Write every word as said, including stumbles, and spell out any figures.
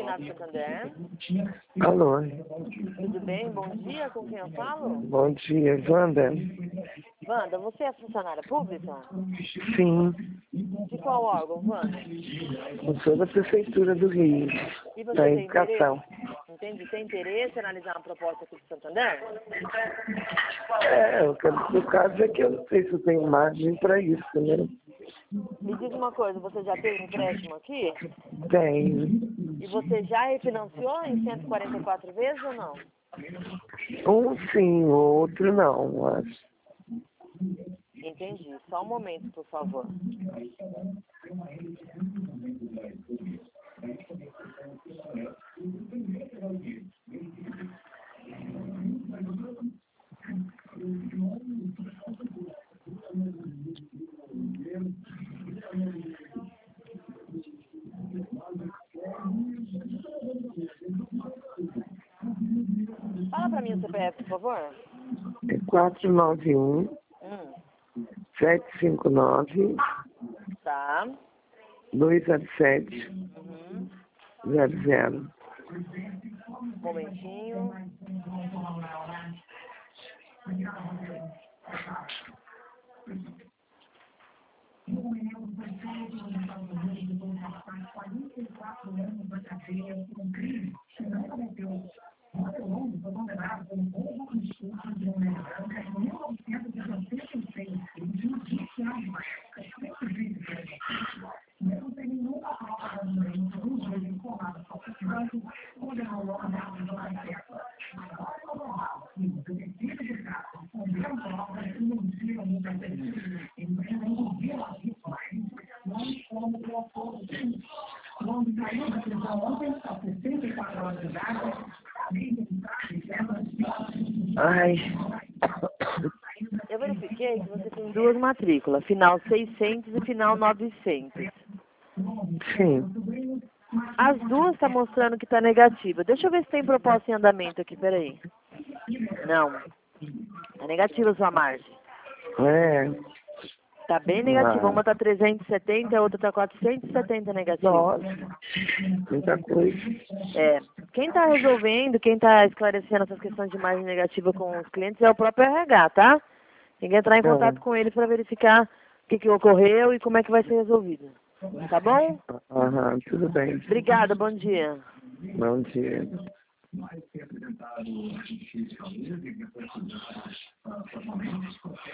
Senado Santander. Alô. Tudo bem? Bom dia, com quem eu falo? Bom dia, Wanda. Wanda, você é funcionária pública? Sim, De qual órgão, Wanda? eu sou da Prefeitura do Rio, E você da tem Educação. interesse? Entende? Tem interesse em analisar uma proposta aqui de Santander? É, o que- o caso é que eu não sei se eu tenho margem para isso, né? Me diz uma coisa, você já teve empréstimo aqui? Tenho. E você já refinanciou em cento e quarenta e quatro vezes ou não? Um sim, o outro não, acho. Entendi. Só um momento, por favor. Fala pra mim o C P F, por favor. É quatro nove um, Hum, sete cinco nove, tá. dois zero sete, Uhum. zero zero. Um momentinho. Ai, Eu verifiquei que você tem duas matrículas, final seiscentos e final novecentos. sim. As duas estão mostrando que está negativa. Deixa eu ver se tem proposta em andamento aqui, peraí. Não. É negativa a sua margem. É. Tá bem negativa. Ah, Uma tá trezentos e setenta, a outra tá quatrocentos e setenta negativa. nossa, muita coisa. É. Quem tá resolvendo, quem tá esclarecendo essas questões de margem negativa com os clientes é o próprio R H, tá? Tem que entrar em Então, contato com ele para verificar o que, que ocorreu e como é que vai ser resolvido. Tá bom? aham, tudo bem. Obrigada, bom dia. Bom dia.